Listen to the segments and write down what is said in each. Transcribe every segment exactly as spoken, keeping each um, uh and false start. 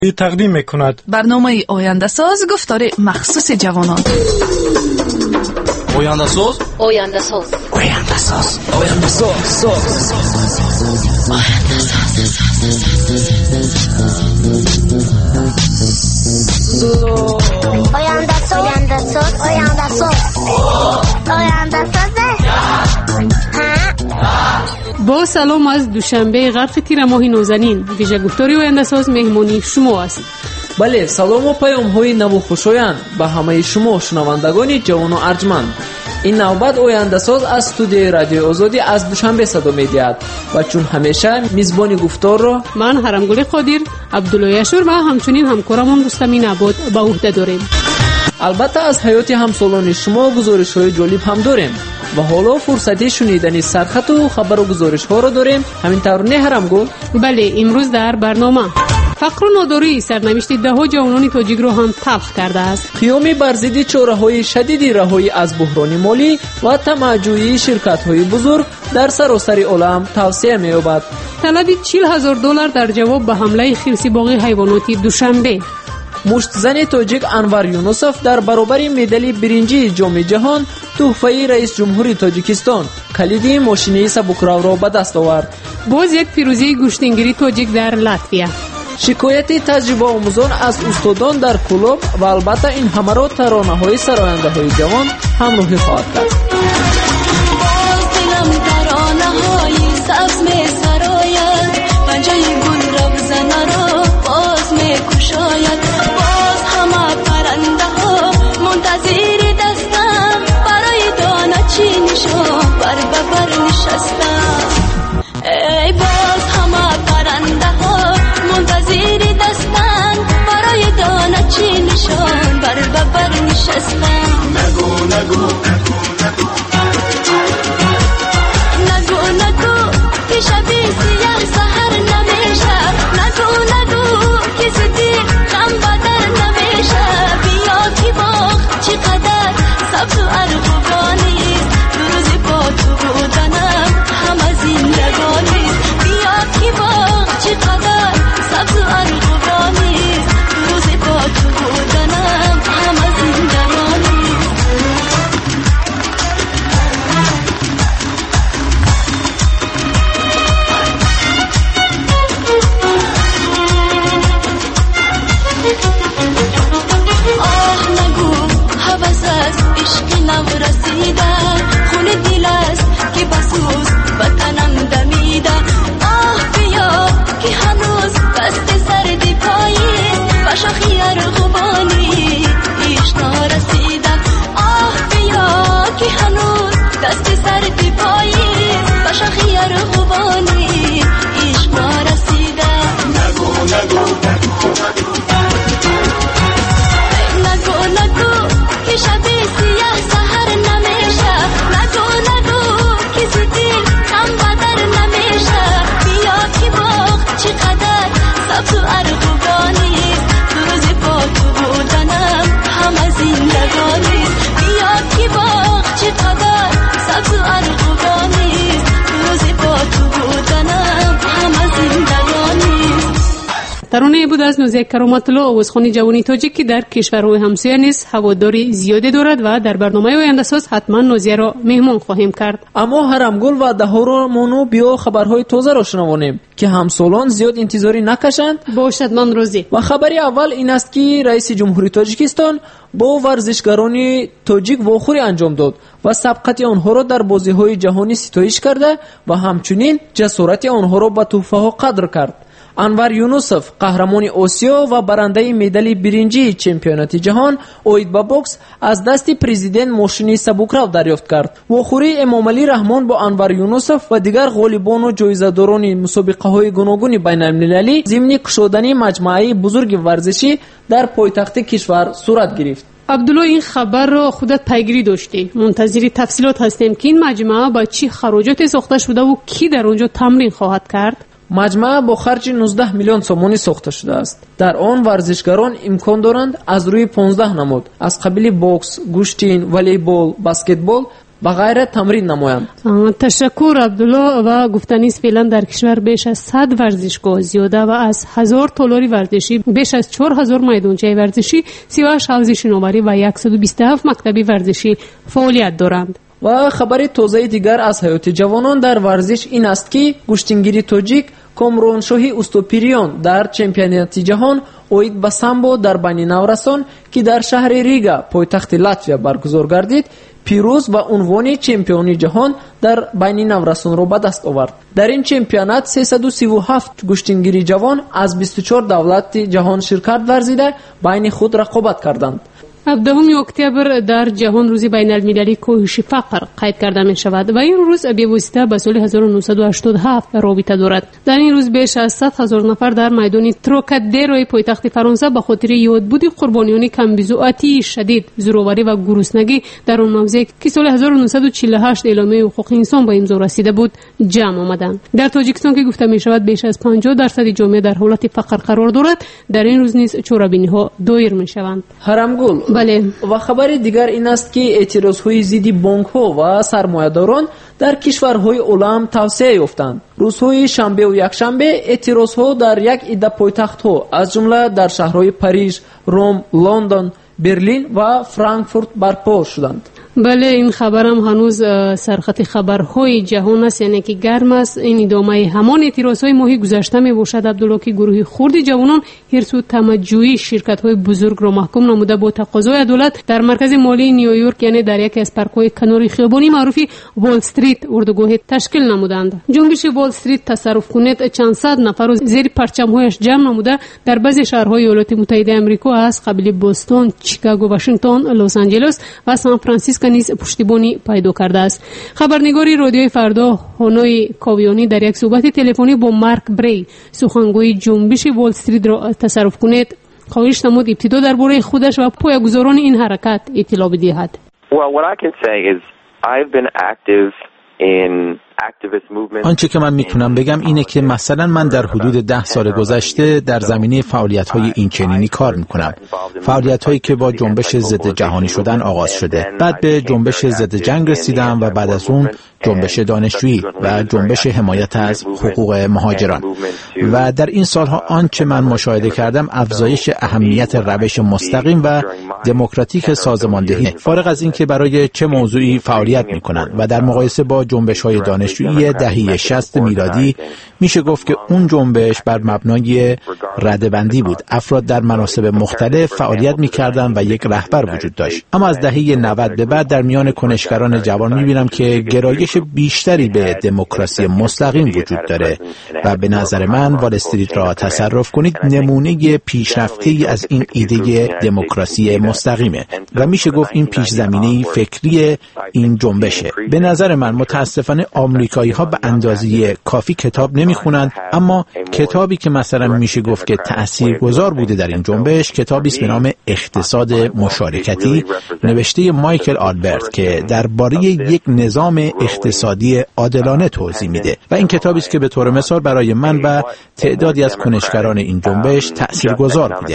تقدیم میکند برنامه آینده ساز گفتار مخصوص جوانان. آینده ساز آینده ساز آینده ساز آینده ساز آینده ساز آینده ساز آینده ساز آینده ساز با سلام از دوشنبه غرق تیر ماه نوزنین، ویژه گفتاری آینده ساز مهمانی شما است. بله، سلام و پیام های نو و خوشایند به همه شما شنوندگان جوان و ارجمند. این نوبت آینده ساز از استودیوی رادیو آزادی از دوشنبه صدا می‌دهد و چون همیشه میزبان گفتار را من حرمگل قادر، عبدالله یشور و همچنین همکارمون رستمی عباد به عهده داریم. البته از حیات همسالان شما گزارش‌های جالب هم داریم و حالا فرصتی شنیدن سرخط و خبر و گزارش‌ها را داریم. همینطور نه حرمگل؟ بله، امروز در برنامه فقر و ناداری سرنوشت ده ها جوانان تاجیک را هم تلخ کرده است. قیام بر ضد چاره‌های شدید رهایی از بحران مالی و طمع‌جویی شرکت‌های بزرگ در سراسر عالم توسعه می‌یابد. طلب چهل هزار دلار در جواب به حمله خرس باغ حیوانات دوشنبه. مشتزن تاجیک انور یونوسف در برابر مدال برنجی جام جهان تحفه رئیس جمهوری تاجیکستان کلید ماشین سبکرو را به دست آورد. باز یک پیروزی گوشتنگیری تاجیک در لاتویا. شکایت تجربه آموزان از استادان در کلوب و البته این همه را ترانه‌های سراینده جوان همراهی خواهد کرد. باز دلم ترانه‌های سبز می‌سراید، پنجه گل روزنه را باز می‌کشاید. باز همه پرنده‌ها منتظر دستم، برای دانه چینشان بر ببر نشستم. ای باز همه پرنده‌ها منتظر دستم، برای دانه چینشان بر ببر نشستم. نگو نگو نگو نگو که شبی سیاه سحر نمیشه. نگو نگو که زدی غم بدر نمیشه. بیا که باغ چقدر سبز و ارغوانیست، دو روزی با تو بودنم همه زندگانیست. بیا که باغ چقدر سبز و ارغوانیست، دو روزی با تو بودنم همه زندگانیست. آه نگو حوض از عشق نو رسیده، خون دل است که بسوز بکنم دمیده. آه بیا که هنوز دست سردی پاییست، و شاخی ارغوانی ایش نرسیده. آه بیا که هنوز دست سردی پاییست، و شاخی ارغوانی ایش نرسیده. نگو نگو نگو نگو که شبی سیاه سحر نمیشه. نگو نگو که زدی غم بدر نمیشه. بیا که باغ چقدر سبز و ارغوانیست، دو روزی با تو بودنم همه زندگانیست. بیا که باغ چقدر سبز و ارغوانیست، دو روزی با تو بودنم همه زندگانیست. ترانه بود از نوزه کرامت الله آوازخوان جوانی تاجیک که در کشورهای همسایه نیز هواداری زیادی دارد و در برنامه آینده ساز حتما نوزه را مهمان خواهیم کرد. اما حرمگل و دهورا مونو بیا خبرهای تازه را شنوانیم که همسالان زیاد انتظاری نکشند. باشد من روزی. و خبری اول این است که رئیس جمهوری تاجیکستان با ورزشکاران تاجیک واخوری انجام داد و سبقت آنها را در بازی‌های جهانی ستایش کرده و همچنین جسارت آنها را به تحفه‌ها قدر کرد. انور یونوسف قهرمان آسیا و برنده مدال برنجی چمپیونات جهان اوید با بوکس از دست پرزیدنت ماشین سبکرو دریافت کرد. واخوری امامعلی رحمان با انور یونوسف و دیگر غالبان و جایزه‌داران مسابقه‌های گوناگون بین‌المللی ضمن گشودن مجموعه بزرگ ورزشی در پایتخت کشور صورت گرفت. عبدالله، این خبر را خودت پیگیری داشتی. منتظر تفصیلات هستیم که این مجموعه با چه خراجاتی ساخته شده و کی در آنجا تمرین خواهد کرد؟ مجموعه با خرج نوزده میلیون سومانی ساخته شده است. در آن ورزشکاران امکان دارند از روی پانزده نمود از قبیل بوکس، گوشتین، والیبال، بسکتبال و غیره تمرین نمایند. تشکر عبدالله. و گفتنیست فعلا در کشور بیش از صد ورزشگاه زیاده و از هزار تالاری ورزشی، بیش از چهار هزار میدانچه ورزشی، سی و هشت حوض شناوری و صد و بیست و هفت مکتب ورزشی فعالیت دارند. و خبر تازه دیگر از حیات جوانان در ورزش این است که گوشتنگیر تاجیک کامرانشاهی استوپیریان در چمپیونات جهان اوید به سامبو در بین نورسان که در شهر ریگا پایتخت لاتویا برگزار گردید پیروز و عنوان چمپیون جهان در بین نورسان را به دست آورد. در این چمپیونات سیصد و سی و هفت گوشتنگیر جوان از بیست و چهار دولت جهان شرکت ورزیده بین خود رقابت کردند. هفدهم اکتبر در جهان روز بین المللی کاهش فقر قید کرده می شود و این روز به واسطه به سال هزار و نهصد و هشتاد و هفت رابطه دارد. در این روز بیش از صد هزار نفر در میدان تروکادرو پایتخت فرانسه به خاطر یادبود قربانیان کمبیزوعاتی شدید، زورآوری و گرسنگی در آن موضع که سال هزار و نهصد و چهل و هشت اعلامیه حقوق انسان به امضا رسیده بود جمع آمدند. در تاجیکستان که گفته می شود بیش از پنجاه درصد جامعه در حالت فقر قرار دارد، در این روز نیز چورابینی ها دایر می شوند. هرمگل. بله. و خبر دیگر این است که اعتراض‌های ضد بانک‌ها و سرمایه‌داران در کشورهای عالم توسعه یافتند. روزهای شنبه و یکشنبه اعتراض‌ها در یک عده پایتخت‌ها از جمله در شهرهای پاریژ، روم، لندن، برلین و فرانکفورت برپا شدند. بله، این خبرم هنوز سرخط خبرهای جهان است، یعنی که گرم است. این ادامه همان اعتراضهای ماهی گذشته می باشد عبدالله که گروه خرد جوانان حرص و تمجوی شرکت‌های بزرگ را محکوم نموده با تقاضای دولت در مرکز مالی نیویورک، یعنی در یکی از پارک‌های کناری خیابانی معروفی وال استریت اردوگاه تشکیل نمودند. جنبش وال استریت تصرف کنید چند صد نفر را زیر پرچم‌هایش جمع نموده در بعضی شهرهای ایالات متحده آمریکا از قبیل بوستون، چیکاگو، واشنگتن، لس آنجلس و سان فرانسیسکو نیز پشتیبانی پیدا کرده است. خبرنگاری رادیوی فردا هانوی کاویانی در یک صحبت تلفنی با مارک بری، سخنگوی جنبش وال استریت را تصرف کنید، خواهش نمود ابتدا درباره خودش و پایه‌گذاران این حرکت اطلاع بدهد. Well, what I can say is I've been active in آنچه که من میتونم بگم اینه که مثلا من در حدود ده سال گذشته در زمینه فعالیت‌های اینچنینی کار میکنم. فعالیت‌هایی که با جنبش ضد جهانی شدن آغاز شده. بعد به جنبش ضد جنگ رسیدم و بعد از اون جنبش دانشجویی و جنبش حمایت از حقوق مهاجران. و در این سالها آنچه من مشاهده کردم افزایش اهمیت روش مستقیم و دموکراتیک سازماندهی، فارغ از این که برای چه موضوعی فعالیت میکنند. و در مقایسه با جنبش‌های دانشجویی دهه شصت میلادی میشه گفت که اون جنبش بر مبنای ردبندی بود. افراد در مناصب مختلف فعالیت میکردن و یک رهبر وجود داشت. اما از دهه نود به بعد در میان کنشگران جوان میبینم که گرایش بیشتری به دموکراسی مستقیم وجود داره و به نظر من وال استریت را تصرف کنید نمونه پیشرفته‌ای از این ایده دموکراسی مستقیمه و میشه گفت این پیش زمینه فکری این جنبشه. به نظر من متاسفانه آمریکایی ها به اندازه کافی کتاب نمیخونند، اما کتابی که مثلا میشه گفت که تاثیرگذار بوده در این جنبش کتابی است به نام اقتصاد مشارکتی نوشته مایکل آلبرت که درباره یک نظام اقتصادی عادلانه توضیح میده و این کتابی است که به طور مثال برای من و تعدادی از کنشگران این جنبش تاثیرگذار بوده.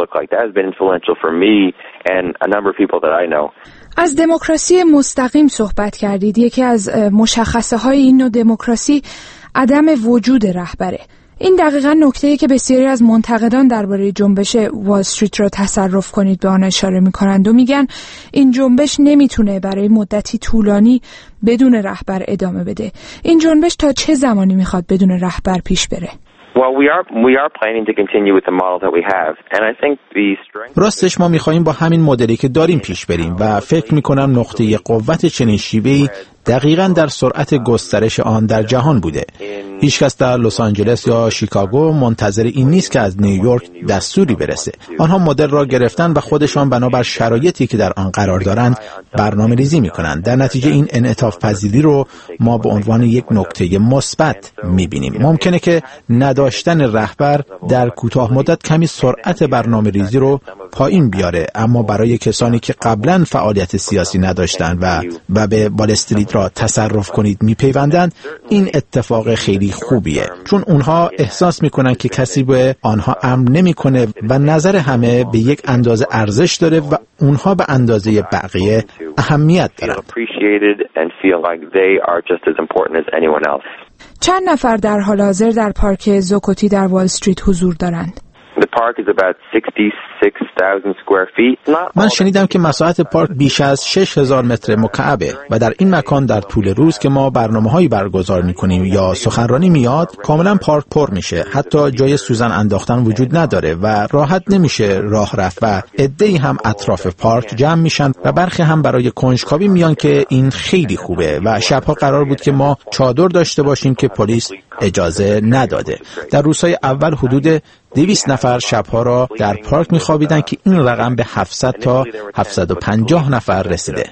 از دموکراسی مستقیم صحبت کردید. یکی از مشخصه های این نوع دموکراسی عدم وجود رهبره. این دقیقاً نکته‌ای که بسیاری از منتقدان درباره جنبش وال استریت را تصرف کنید به آن اشاره می‌کنند و میگن این جنبش نمیتونه برای مدتی طولانی بدون رهبر ادامه بده. این جنبش تا چه زمانی میخواد بدون رهبر پیش بره؟ Well, we are we are planning to continue with the model that we have, and I think the strength. راستش ما می‌خوایم با همین مدلی که داریم پیش بریم و فکر می‌کنم نقطه قوت چنین شیوه‌ای دقیقاً در سرعت گسترش آن در جهان بوده. هیچ کس در لس آنجلس یا شیکاگو منتظر این نیست که از نیویورک دستوری برسه. آنها مدل را گرفتن و خودشان بنابر شرایطی که در آن قرار دارند برنامه ریزی می‌کنند. در نتیجه این انعطاف پذیری رو ما به عنوان یک نکته مثبت می‌بینیم. ممکنه که نداشتن رهبر در کوتاه مدت کمی سرعت برنامه ریزی رو پایین بیاره، اما برای کسانی که قبلا فعالیت سیاسی نداشتن و و به وال استریت را تصرف کنید میپیوندن، این اتفاق خیلی خوبیه، چون اونها احساس میکنن که کسی به آنها امر نمیکنه و نظر همه به یک اندازه ارزش داره و اونها به اندازه بقیه اهمیت دارن. چند نفر در حال حاضر در پارک زوکوتی در وال استریت حضور دارند؟ من شنیدم که مساحت پارک بیش از شش هزار متر مکعبه و در این مکان در طول روز که ما برنامه‌هایی برگزار می‌کنیم یا سخنرانی میاد، کاملا پارک پر میشه. حتی جای سوزن انداختن وجود نداره و راحت نمیشه راه رفت و عده‌ای هم اطراف پارک جمع میشن و برخی هم برای کنجکاوی میان که این خیلی خوبه. و شبها قرار بود که ما چادر داشته باشیم که پلیس اجازه نداده. در روزهای اول حدود دویست نفر شبها را در پارک میخوابیدن که این رقم به هفتصد تا هفتصد و پنجاه نفر رسیده.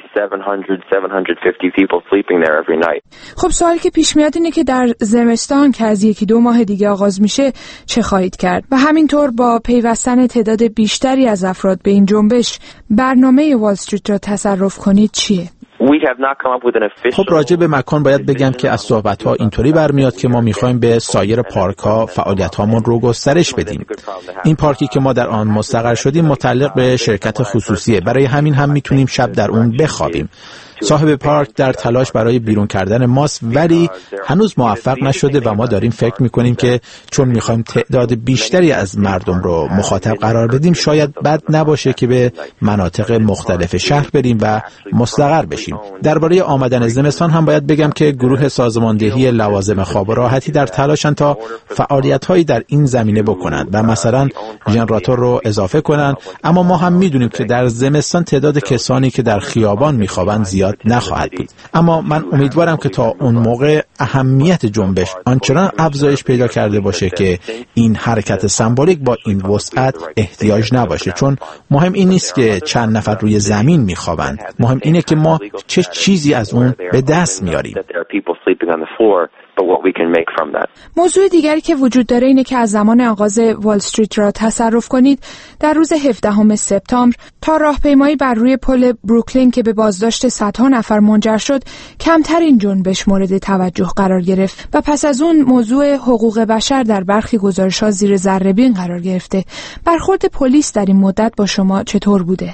خب سوالی که پیش میاد اینه که در زمستان که از یکی دو ماه دیگه آغاز میشه چه خواهید کرد؟ و همینطور با پیوستن تعداد بیشتری از افراد به این جنبش، برنامه وال استریت را تصرف کنید چیه؟ خب راجع به مکان باید بگم که از صحبت‌ها اینطوری برمیاد که ما می‌خوایم به سایر پارک‌ها فعالیت‌هامون رو گسترش بدیم. این پارکی که ما در آن مستقر شدیم متعلق به شرکت خصوصیه، برای همین هم میتونیم شب در اون بخوابیم. صاحب پارک در تلاش برای بیرون کردن ماست، ولی هنوز موفق نشده و ما داریم فکر میکنیم که چون میخوایم تعداد بیشتری از مردم رو مخاطب قرار بدیم، شاید بد نباشه که به مناطق مختلف شهر بریم و مستقر بشیم. درباره آمدن زمستان هم باید بگم که گروه سازماندهی لوازم خواب و راحتی در تلاشن تا فعالیت‌هایی در این زمینه بکنند و مثلا ژنراتور رو اضافه کنن، اما ما هم میدونیم که در زمستان تعداد کسانی که در خیابان میخوابند زیاد نخواهد بود. اما من امیدوارم که تا اون موقع اهمیت جنبش آنچنان افزایش پیدا کرده باشه که این حرکت سمبولیک با این وسعت احتیاج نباشه، چون مهم این نیست که چند نفر روی زمین میخوابند، مهم اینه که ما چه چیزی از اون به دست میاریم. موضوع دیگری که وجود داره اینه که از زمان آغاز وال استریت را تصرف کنید، در روز هفدهم سپتامبر تا راهپیمایی بر روی پل بروکلین که به بازداشت صدها نفر منجر شد، کمترین جنبش مورد توجه قرار گرفت و پس از اون موضوع حقوق بشر در برخی گزارش‌ها زیر ذره‌بین قرار گرفته. برخورد پلیس در این مدت با شما چطور بوده؟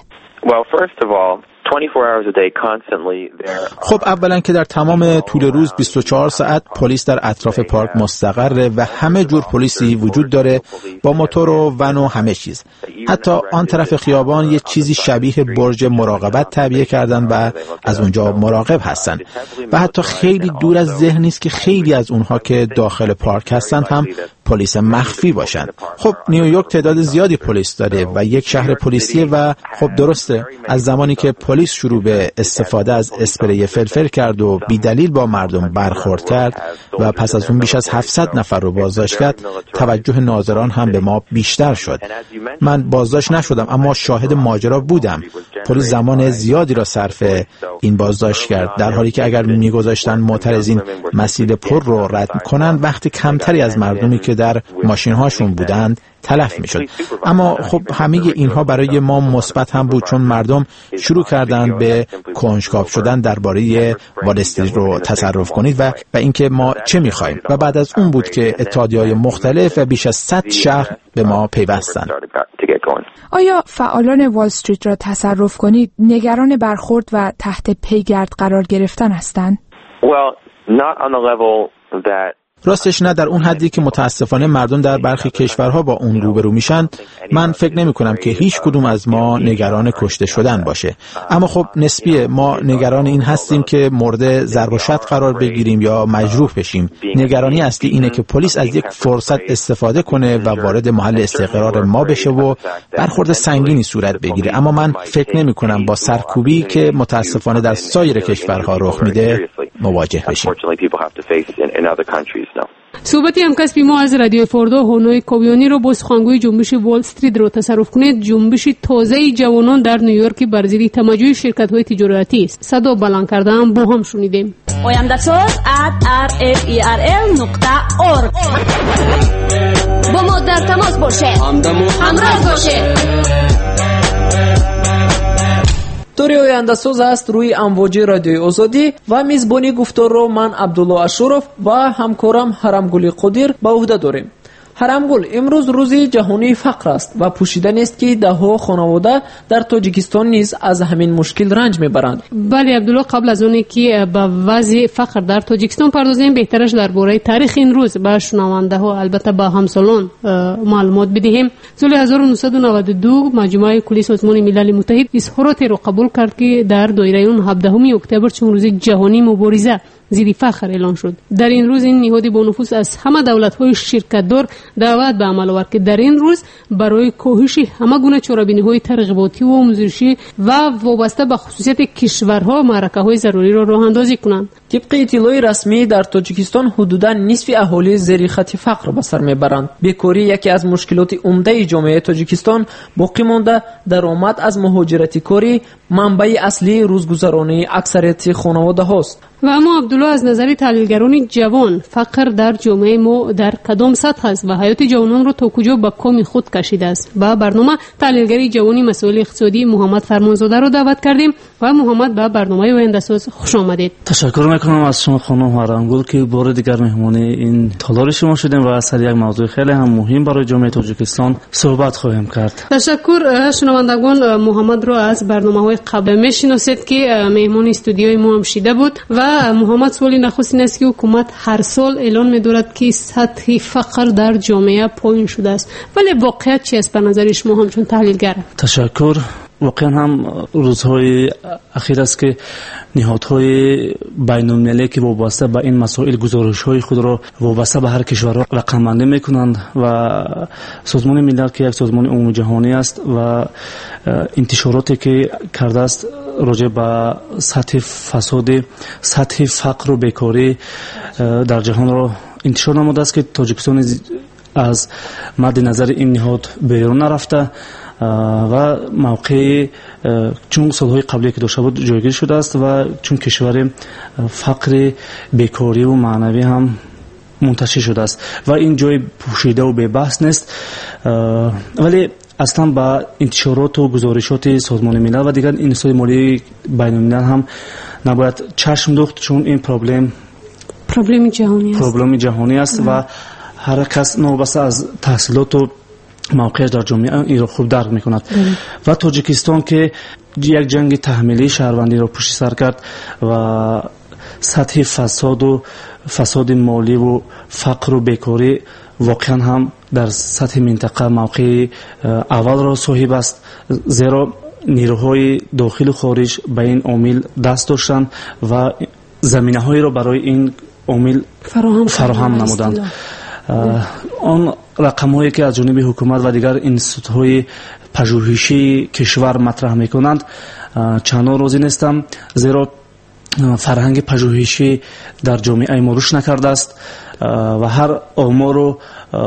خب اولا که در تمام طول روز بیست و چهار ساعت پلیس در اطراف پارک مستقره و همه جور پلیسی وجود داره با موتور و ون و همه چیز. حتی آن طرف خیابان یه چیزی شبیه برج مراقبت تعبیه کردن و از اونجا مراقب هستن و حتی خیلی دور از ذهن نیست که خیلی از اونها که داخل پارک هستن هم پلیس مخفی باشن. خب نیویورک تعداد زیادی پلیس داره و یک شهر پلیسیه و خب درسته از زمانی که پلیس شروع به استفاده از اسپری فلفل کرد و بی دلیل با مردم برخورد کرد و پس از اون بیش از هفتصد نفر رو بازداشت کرد، توجه ناظران هم به ما بیشتر شد. من بازداشت نشدم اما شاهد ماجرا بودم. پلیس زمان زیادی را صرف این بازداشت کرد، در حالی که اگر میگذاشتن معترضین مسیر پر رو رد کنن، وقتی کمتری از مردمی که در ماشین‌هاشون بودند تلف میشد. اما خب همه اینها برای ما مثبت هم بود، چون مردم شروع کردند به کنجکاو شدن درباره وال استریت رو تصرف کنید و و اینکه ما چه می‌خوایم. و بعد از اون بود که اتحادیه‌های مختلف و بیش از صد شهر به ما پیوستند. آیا فعالان وال استریت را تصرف کنید نگران برخورد و تحت پیگرد قرار گرفتن هستند؟ راستش نه در اون حدی که متاسفانه مردم در برخی کشورها با اون روبرو میشن. من فکر نمی کنم که هیچ کدوم از ما نگران کشته شدن باشه، اما خب نسبیه. ما نگران این هستیم که مورد ضرب و شتم قرار بگیریم یا مجروح بشیم. نگرانی اصلی اینه که پلیس از یک فرصت استفاده کنه و وارد محل استقرار ما بشه و برخورد سنگینی صورت بگیره. اما من فکر نمی کنم با سرکوبی که متاسفانه در سایر کشورها رخ میده مواجه بشیم. صحبتی هم کسبی ما از رادیو فردا هونوی کوبیانی رو با سخنگوی جنبش وال استریت رو تصرف کنید. جنبش تازه جوانان در نیویورک بر ضد تمجید شرکت‌های تجارتی است. صدا بلند کردن با هم شنیدیم. oyandasot at r f e r l nokta org با ما در تماس باشه، همراه باشه. گفتار آینده ساز است روی امواج رادیوی آزادی و میزبانی گفتار رو من عبدالله اشرف و همکارم حرمگل قدیر به عهده داریم. حرمگل، امروز روزی جهانی فقر است و پوشیده است که دهها خانواده در تاجیکستان نیز از همین مشکل رنج میبرند. بله عبدالله، قبل از اونی که به وضع فقر در تاجیکستان پردازیم، بهترش درباره تاریخ این روز به شنونده ها البته به همسالان معلومات بدهیم. سال هزار و نهصد و نود و دو مجمع کلی سازمان ملل متحد اظهاراتی را قبول کرد که در دایره اون هفدهم اکتبر چون روز جهانی مبارزه ضد فقر اعلان شد. در این روز این نهاد با نفوذ از همه دولت‌های شرکت‌دار دعوت به عمل آورد که در این روز برای کاهش همه گونه چاره‌بینی‌های ترغیباتی و آموزشی و وابسته به خصوصیت کشورها معرکه‌های ضروری را راه اندازی کنند. طبق اطلاع رسمی در تاجیکستان حدوداً نصف اهالی زیر خط فقر به سر میبرند. بیکاری یکی از مشکلات عمده جامعه تاجیکستان باقی مانده درآمد از مهاجرت کاری منبع اصلی روزگذرانی اکثریت خانواده هاست. و اما عبدالله، از نظر تحلیلگران جوان فقر در جامعه ما در کدام سطح است و حیات جوانان را تا کجا به کام خود کشیده است؟ با برنامه تحلیلگری جوانی مسائل اقتصادی محمد فرمانزاده را دعوت کردیم و محمد به برنامه آینده ساز خوش آمدید. تشکر میکنم از شما خانم حرمگل که بار دیگر مهمان این تالار شما شدیم و سر یک موضوع خیلی هم مهم برای جامعه تاجیکستان صحبت خواهیم کرد. تشکر. شنوندگان، محمد را از برنامه‌های قبل میشناسید که مهمان استودیوی ما هم شده بود و محمد سوالی نخست این است که حکومت هر سال اعلان می‌دارد که سطح فقر در جامعه پایین شده است، ولی واقعیت چی است به نظر شما همچون تحلیلگر؟ تشکر. واقعا هم روزهای اخیر است که نهادهای بین‌المللی که وابسته به این مسائل گزارش‌های خود را وابسته به هر کشور رقم‌بندی می‌کنند و سازمان ملل که یک سازمان عمومی جهانی است و انتشاراتی که کرده است راجع به سطح فساد، سطح فقر و بیکاری در جهان را انتشار نموده است که تاجیکستان از مد نظر این نهاد بیرون نرفته و موقع چون سالهای قبلی که داشته بود جایگیر شده است و چون کشور فقر، بیکاری و معنوی هم منتشر شده است و این جای پوشیده و بی بحث نیست، ولی اصلا با انتشارات و گزارشات سازمان ملل و دیگر انحصار مالی بین الملل هم نباید چشم دوخت، چون این پروبلم پروبلم جهانی است پروبلم جهانی است و هر کس نوبسته از تحصیلات و موقعش در جامعه این را خوب درک میکند و تاجیکستان که یک جنگ تحمیلی شهروندی را پشت سر کرد و سطح فساد و فساد مالی و فقر و بیکاری واقعا هم در سطح منطقه موقع اول را صاحب است، زیرا نیروهای داخل و خارج به این عامل دست داشتند و زمینه‌هایی را برای این عامل فراهم, فراهم نمودند. آن رقم‌هایی که از جانب حکومت و دیگر انستیتوت‌های پژوهشی کشور مطرح می‌کنند چندان راضی نیستم، زیرا فرهنگ پژوهشی در جامعه ما رشد نکرده است و هر آمار و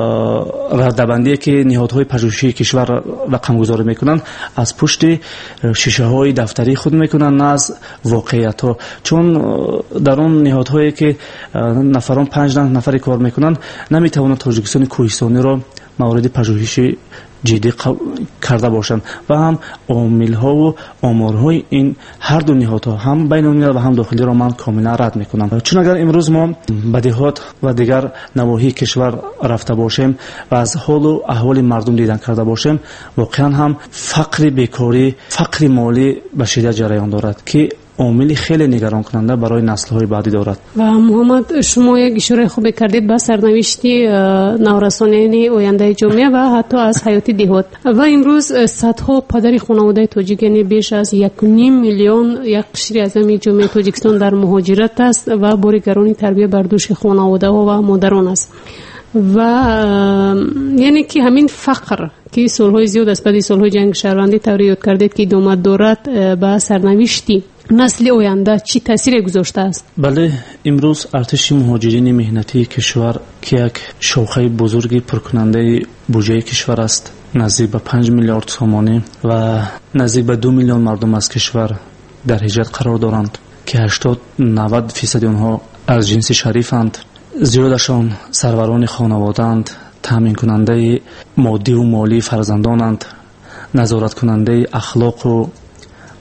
ردبندی که نهادهای پژوهشی کشور رقم گذاری میکنند از پشت شیشه های دفتری خود میکنند، نه از واقعیت ها، چون در اون نهادهایی که نفران پنج نفری کار میکنند نمیتوانند تاجیکستان کوهستانی را مورد پژوهشی جدی کرده باشند و هم عامل ها و آمارهای این هر دو نهادها هم بین الملل و هم داخلی را من کاملا رد میکنم، چون اگر امروز ما به دهات و دیگر نواحی کشور رفته باشیم و از حال و احوال مردم دیدن کرده باشیم، واقعا هم فقر بیکاری، فقر مالی به شدت جریان دارد که عامل خیلی نگران کننده برای نسل‌های بعدی دارد. و محمد، شما یک اشاره خوب کردید به سرنوشتی نورسانیان آینده جامعه و حتی از حیات دهات و امروز صدها پدر خانواده تاجیک، یعنی بیش از یک و نیم میلیون یک قشری از جامعه تاجیکستان در مهاجرت است و بارگرانی تربیت بر دوش خانواده ها و مادران است و یعنی که همین فقر که سالهای زیاد است بعد سالهای جنگ شهروندی توریاد کردید که ادامه دارد به سرنوشتی نسل آینده چی تاثیر گذاشته است؟ بله، امروز ارتش مهاجرین مهنتی کشور که یک شاخه بزرگی پرکننده بودجه کشور است، نزدیک به پنج میلیارد تومانی و نزدیک به دو میلیون مردم از کشور در هجرت قرار دارند که هشتاد نود فیصد آنها از جنس شریفند، زیادشان سروران خانواده‌اند، تامین کننده مادی و مالی فرزندانند، نظارت کننده اخلاق و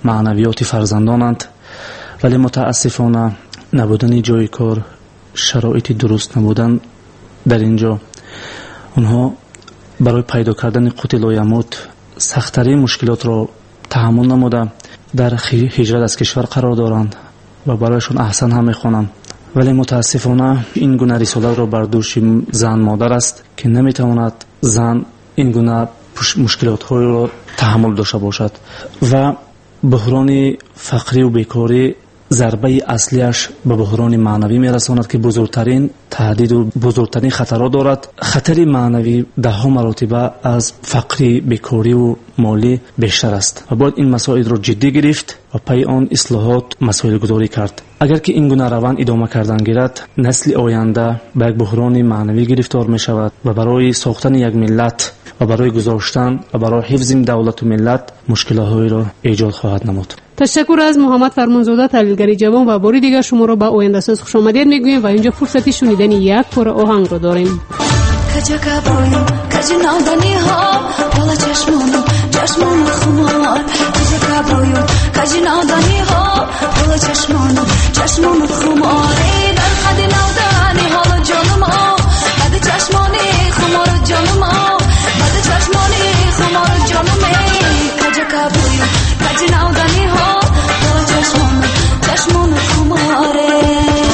معنویات فرزندانند، ولی متاسفانه نبودن جای کار، شرایط درست نبودن در اینجا، اونها برای پیدا کردن قوت لایموت سخت‌ترین مشکلات را تحمل نموده در هجرت از کشور قرار دارند و برایشون احسن هم میخوانند. ولی متاسفانه این گونه رسالت را بر دوش زن مادر است که نمیتواند زن این گونه مشکلات های را تحمل داشته باشد و بحران فقری و بیکاری ضربه اصلیش به بحران معنوی میرساند که بزرگترین تهدید و بزرگترین خطرات دارد. خطر معنوی ده ها مراتبه از فقری، بیکاری و مالی بیشتر است و باید این مسائل را جدی گرفت و پی آن اصلاحات مسائل گذاری کرد. اگر که این گونه روند ادامه کردن گیرد، نسل آینده به یک بحران معنوی گرفتار می شود و برای ساختن یک ملت و برای گذاشتن و برای حفظ دولت و ملت مشکلات را ایجاد خواهد نمود. تشکر از محمد فرمانزاده، تحلیلگر جوان، و باری دیگر شما را به آینده ساز خوش آمدید میگوییم و اینجا فرصتی شنیدن یک پاره آهنگ را داریم. کجا کبویم کجا نادانی ها بالا چشمونو چشمونو خمار، کجا کبویم کجا نادانی ها بالا چشمونو چشمونو خمار، در خد نادانی حالا جانم آ بعد چشمانی خمار جانم آ بعد چشمانی خمار جانم ای، کجا کبویم کجا نادانی ها بالا چشمونو چشمونو خماره.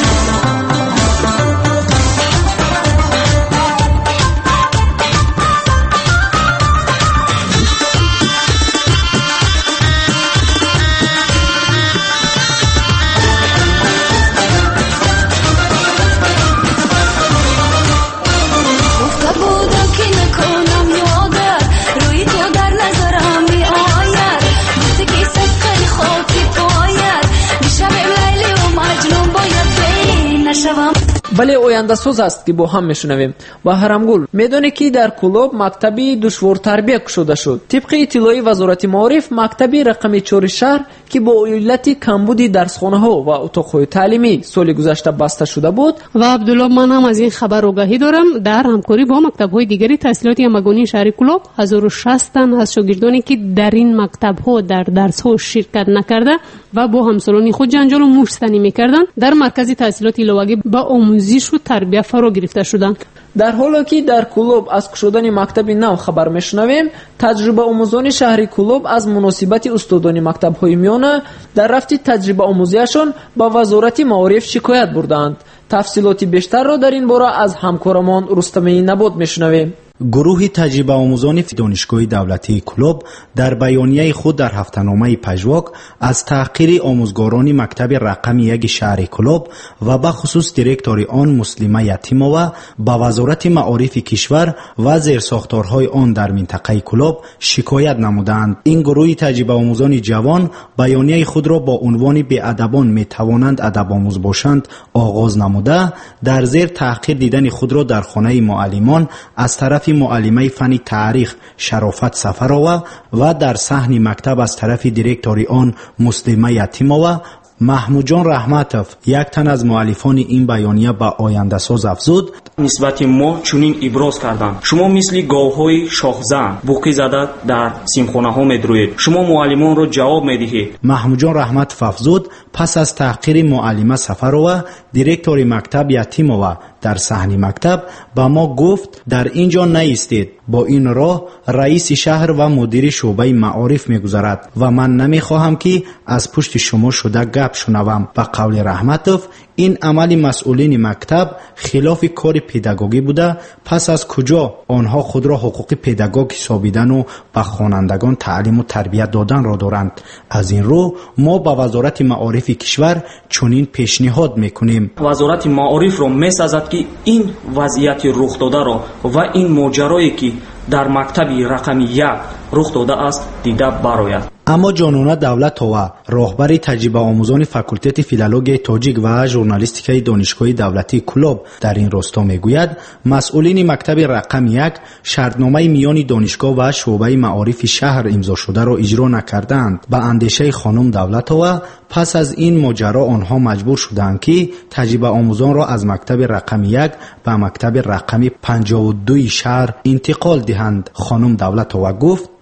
ولی آینده سوز است که با هم میشنویم. و هرمگل میدونه که در کلوب مکتبی دشوار تربیه شده شد. طبق اطلاعی وزارت معارف، مکتبی رقم چهار شهر که با علت کمبود درسخانه ها و اتاق‌های تعلیمی سال گذشته بسته شده بود. و عبدالله، من هم از این خبر آگاهی دارم. در همکاری با مکتب‌های دیگری تحصیلات همگانی شهر کلوب، هزار و شصت تن از شاگردانی که در این مکتب‌ها در درس‌ها شرکت نکرده و با همسالان خود جنجال و مشتنی می‌کردند، در مرکز تحصیلات ایلوگی با آموزش و تربیت فرا گرفته شدند. در حالی که در کلوب از گشودن مکتب نو خبر میشنویم، تجربه آموزان شهر کلوب از مناسبت استادان مکتب‌های میانه در رفت تجربه آموزیشان با وزارت معارف شکایت بردند. تفصیلات بیشتر را در این باره از همکارمان رستمی نبود میشنویم. گروه تجربه آموزان دانشگاه دولتی کلوب در بیانیه خود در هفته‌نامه پژواک از تحقیر آموزگاران مکتب رقم یک شهر کلوب و به خصوص دیرکتور آن مسلمه یتیمووا با وزارت معارف کشور و زیرساختارهای آن در منطقه کلوب شکایت نمودند. این گروه تجربه آموزان جوان بیانیه خود را با عنوان بی‌ادبان میتوانند ادب آموز باشند آغاز نموده، در زیر تحقیر دیدن خود را در خانه معلمان از طرف معلمه فن تاریخ شرافت سفرова و در صحن مکتب از طرف دیرکتور آن مسلمه یتیمova محمود جان رحمتов یک تن از مؤلفان این بیانیه با آینده ساز افزود: نسبت ما چنین ابراز کردند: شما مثل گاوهای شاخزن بوقی زده در سیمخانه ها میدروید، شما معلمان را جواب میدهید. محمود جان رحمتов افزود پس از تحقیر معلمه سفرova دیرکتور مکتب یتیمova در صحن مکتب با ما گفت در اینجا نایستید، با این راه رئیس شهر و مدیر شعبه معارف میگذرد و من نمیخواهم که از پشت شما شده گپ شنوم. با قول رحمتov این عمل مسئولین مکتب خلاف کار پداگوگی بوده. پس از کجا آنها خود را حقوق پداگوگ حسابیدن و به خوانندگان تعلیم و تربیت دادن را دارند؟ از این رو ما با وزارت معارف کشور چنین پیشنهاد میکنیم: وزارت معارف را میسازد که این وضعیت رخ داده را و این ماجرایی که در مکتبی رقم یک رخ داده است دیده براید. اما جانانه دولتova راهبر تجربه آموزان فاکولته فیلولوژی تاجیک و ژورنالیستیکای دانشگاه دولتی کلوب در این راستا میگوید مسئولین مکتب رقم یک شرطنامه میان دانشگاه و شعبه معارف شهر امضا شده را اجرا نکردند. با اندیشه خانم دولتova پس از این ماجرا آنها مجبور شدند که تجربه آموزان را از مکتب رقم یک به مکتب رقم پنجاه و دو شهر انتقال دهند. خانم دولتova گفت: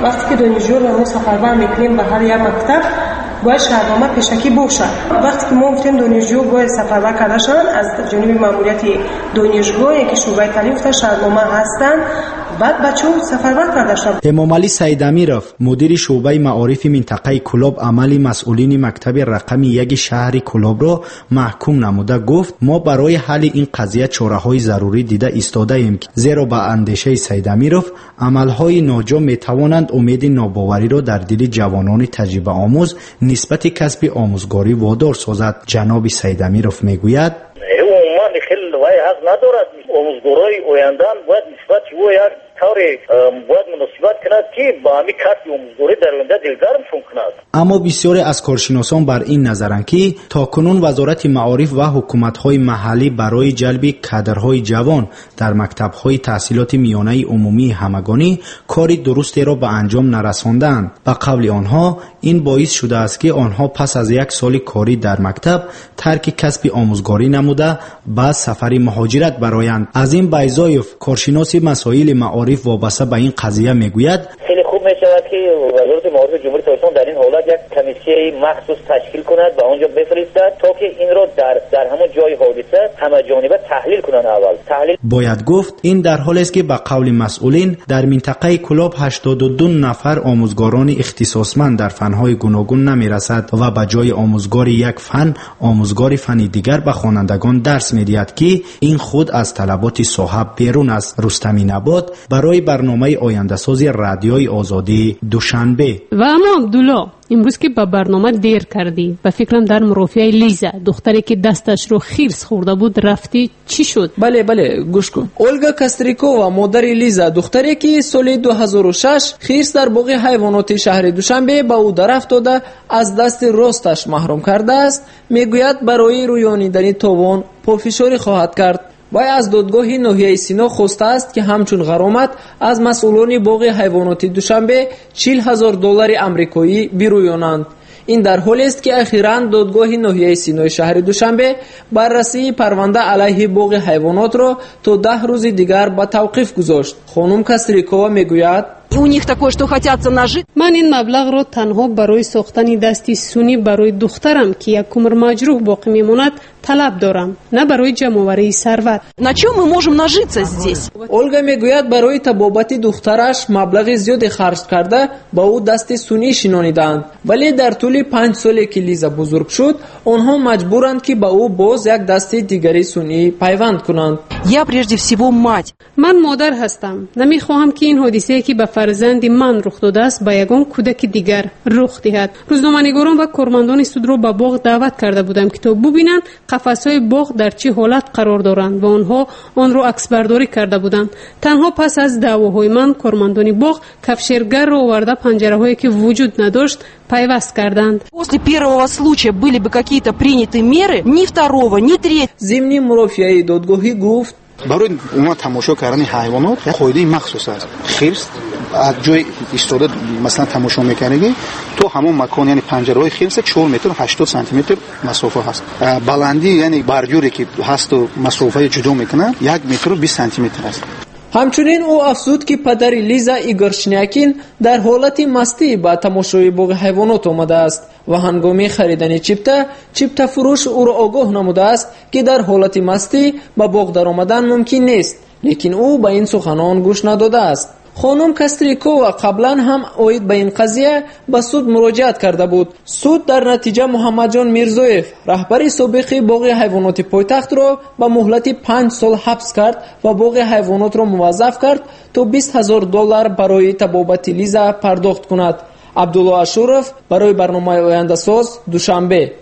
وقتی که دانشجو رو ما سفربر میکنیم به هر یک مکتب باید شهرنامه پیشکی باشد. وقتی که ما گفتیم دانشجو باید سفربر کرده شدن از جانب ماموریت دانشگاه که شعبه تعلیم گفته شهرنامه هستند، بعد بچه‌ها سفربر کرده شدن. امام علی سیدامیرов مدیر شعبه معارف منطقه کلوب عملی مسئولین مکتب رقم یک شهر کلوب را محکوم نموده گفت ما برای حل این قضیه چاره‌های ضروری دیده ایستاده ایم، زیرا با اندیشه سیدامیرov عملهای ناجا میتوانند امید ناباوری را در دل جوانان تجربه آموز نسبت کسب آموزگاری وادار سازد. جناب سیدامیرov میگوید عموما خیلی وای حق ندارد، آموزگارای آینده باید نسبت او یک طوری باید مناسبت کند که با همین کسب آموزگاری در آینده دلگرمشون کند. اما بسیاری از کارشناسان بر این نظرند که تاکنون وزارت معارف و حکومت‌های محلی برای جلب کادرهای جوان در مکتب‌های تحصیلات میانه عمومی همگانی کاری درستی را به انجام نرساندند. به قول آنها این باعث شده است که آنها پس از یک سال کاری در مکتب ترک کسب آموزگاری نموده بعد سفر مهاجرت برایند. از این بیزایف کارشناس مسائل معارف وابسته به این قضیه میگوید خیلی خوب میشود که وزارت معارف جمهوری تاجیکستان در این حالت یک کمیسیه مخصوص تشکیل کند و آنجا بفرستد تا که این را در در همون جای حادثه همه جانبه تحلیل کنند. اول تحلیل باید گفت این در حالی است که به قول مسئولین در منطقه کلوب هشتاد و دو نفر آموزگاران اختصاصمند در فنهای گوناگون نمیرسد و به جای آموزگار یک فن آموزگار فن دیگر به خوانندگان درس میدهد که این خود از طلبات صاحب بیرون است. رستمی نبات برای برنامه آینده سازی رادیوی آزادی دوشنبه. و اما عبدالله امروز که با برنامه دیر کردی به فکرم در مرافعه لیزا دختری که دستش رو خیرس خورده بود رفتی چی شد؟ بله بله گوش کن. اولگا کاستریکووا مادر لیزا دختری که سال دو هزار و شش خیرس در باغ حیوانات شهر دوشنبه به او در افتاده از دست راستش محروم کرده است میگوید برای رویانیدن تاوان پافشاری خواهد کرد. وی از دادگاه ناحیه سینا خواسته است که همچون غرامت از مسئولان باغ حیوانات دوشنبه چهل هزار دلار آمریکایی بیرویانند. این در حالی است که اخیراً دادگاه ناحیه سینای شهر دوشنبه بررسی پرونده علیه باغ حیوانات را تا ده روز دیگر به توقیف گذاشت. خانم کاستریکووا میگوید у них такое, что хотят нажить. من این مبلغ را تنها برای ساختن دستی سونی برای دخترم که یک کمر مجروح باقی میماند طلب دارم، نه برای جمع‌آوری ثروت. На чем мы можем нажиться здесь? اولگا میگوید برای طبابت دخترش مبلغ زیادی خرج کرده با او دستی سونی شنانیدند، ولی در طول پنج سالی که لیزا بزرگ شد آنها مجبورند که با او باز یک دستی دیگری سونی پیوند کنند. Я прежде всего мать. من مادر هستم. نمیخواهم که این حادثه که به فرزند من رخ داده است به یگان کودک دیگر رخ دهد. روزنامه‌نگاران و کارمندان سود را به باغ دعوت کرده بودم که تا ببینند قفس‌های باغ در چه حالت قرار دارند و آنها آن را عکس برداری کرده بودند. تنها پس از دعواهای من کارمندان باغ کفشرگر را آورده پنجره‌هایی که وجود نداشت پیوست کردند. После первого случая были бы какие-то приняты меры, ни второго, ни третьего. ضمن مرافعه دادگاهی گفت برای اونا تماشا کردن حیوانات یک قاعده مخصوص است. خرس از جای ایستاده مثلا تماشا میکنه تو همون مکان یعنی پنجره های خرس چهار متر و هشتاد سانتی متر مسافه هست. بلندی یعنی برجوری که هست و مسافه جدا میکنه یک متر و بیست سانتی متر است. همچنین او افزود که پدر لیزا ایگور شنیاکین در حالت مستی با تماشای باغ حیوانات آمده است و هنگام خریدن چیپتا چیپتا فروش او را آگاه نموده است که در حالت مستی به باغ در آمدن ممکن نیست، لیکن او به این سخنان گوش نداده است. خانم کاستریکووا قبلا هم اوید به این قضیه به سود مراجعت کرده بود. سود در نتیجه محمد جان میرزویف رهبر سابق باغ حیوانات پایتخت را به مهلت پنج سال حبس کرد و باغ حیوانات را موظف کرد تا بیست هزار دلار برای طبابت لیزا پرداخت کند. عبدالله اشورف برای برنامه آینده ساز دوشنبه.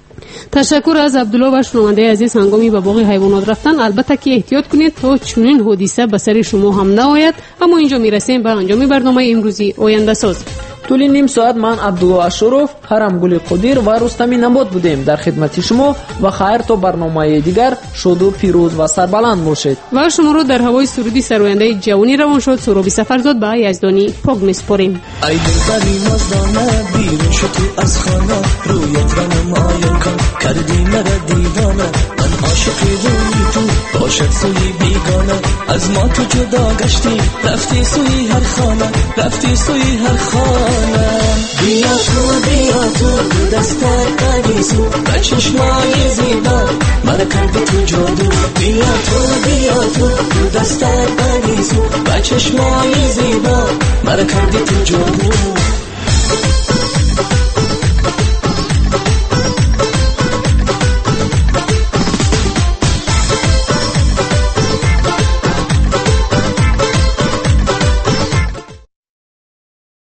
تشکر از عبدالله و شنونده عزیز. هنگامی به باغ حیوانات رفتن البته که احتیاط کنید تا چنین حادثه به سر شما هم نیاید. اما اینجا میرسیم به انجام برنامه امروزی آینده ساز. طول نیم ساعت من عبدالله اشرف، هرم گل قدیر و رستمی نماد بودیم در خدمت شما و خیر تا برنامه دیگر شاد و پیروز و سربلند باشید. و شما رو در هوای سرودی سراینده جوانی روان شد سرابی سفرزاد به یزدانی پاک میسپاریم. ای دلبری مزدانه بیرون شو تو از خانه، رویت را نمایان کن کردی مرا دیوانه، من عاشقی روی تو باشد سوی بیگانه، از ما تو جدا گشتی رفتی سوی هر خانه، رفتی سوی هر خانه. بیا تو بیا تو دستت قدیسو و چشمای زیبا مرا کردی تو جادو، بیا تو بیا تو دستت قدیسو و چشمای زیبا مرا کردی تو جادو.